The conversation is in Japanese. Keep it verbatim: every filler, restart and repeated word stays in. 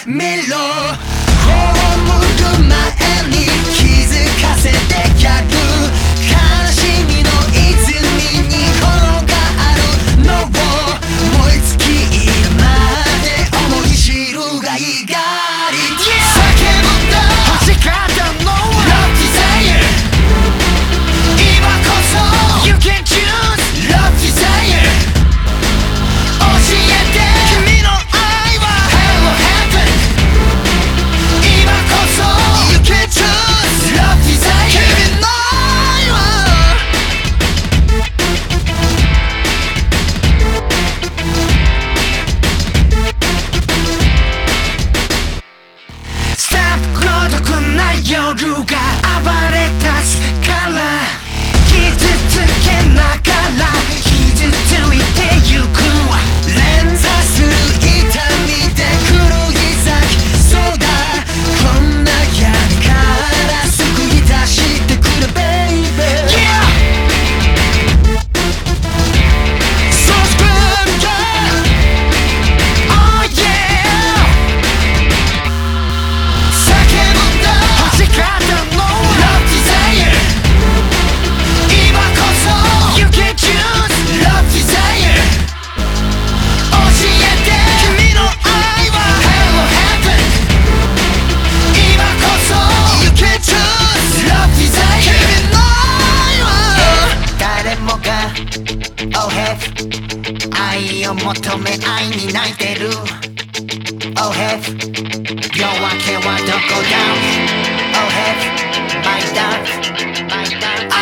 めろ葬る前に気づかせてやる悲しみの泉に炎があるのを燃え尽きるまで思い知るがいがり叫ぶんだ欲しかったのは Love Desire 今こそ You can choose Love Desire 教えて君の愛は Hell or Heaven 今こそ You can choose Love Desire 君の愛はスタッフ孤独な夜が暴れ出すから傷つけながら傷ついてゆく連鎖する痛みで狂い咲きそうだこんな闇から救い出してくれ Baby Yeah So scream yeah Oh yeah 叫ぶんだ欲しかったのは Love Desire 今こそ You can choose Love Desire 教えて君の愛は Hell or Heaven 今こそ You can choose Love Desire 君の愛は誰もが Oh have 愛を求め愛に泣いてる Oh have 夜明けはどこだ Oh have My love My love